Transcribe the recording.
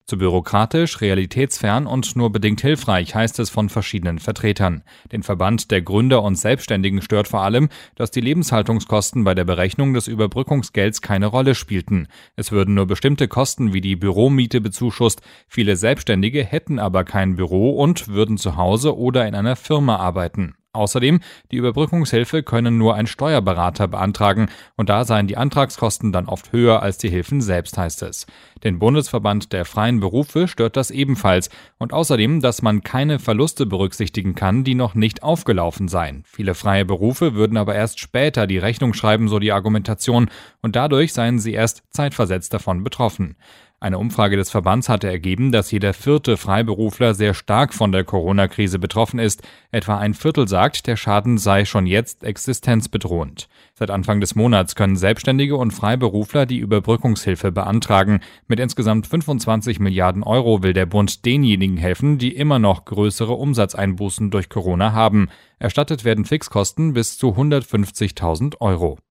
Zu bürokratisch, realitätsfern und nur bedingt hilfreich, heißt es von verschiedenen Vertretern. Den Verband der Gründer und Selbstständigen stört vor allem, dass die Lebenshaltungskosten bei der Berechnung des Überbrückungsgelds keine Rolle spielten. Es würden nur bestimmte Kosten wie die Büromiete bezuschusst. Viele Selbstständige hätten aber kein Büro und würden zu Hause oder in einer Firma arbeiten. Außerdem, die Überbrückungshilfe können nur ein Steuerberater beantragen und da seien die Antragskosten dann oft höher als die Hilfen selbst, heißt es. Den Bundesverband der freien Berufe stört das ebenfalls und außerdem, dass man keine Verluste berücksichtigen kann, die noch nicht aufgelaufen seien. Viele freie Berufe würden aber erst später die Rechnung schreiben, so die Argumentation, und dadurch seien sie erst zeitversetzt davon betroffen. Eine Umfrage des Verbands hatte ergeben, dass jeder 4. Freiberufler sehr stark von der Corona-Krise betroffen ist. Etwa ein Viertel sagt, der Schaden sei schon jetzt existenzbedrohend. Seit Anfang des Monats können Selbstständige und Freiberufler die Überbrückungshilfe beantragen. Mit insgesamt 25 Milliarden Euro will der Bund denjenigen helfen, die immer noch größere Umsatzeinbußen durch Corona haben. Erstattet werden Fixkosten bis zu 150.000 Euro.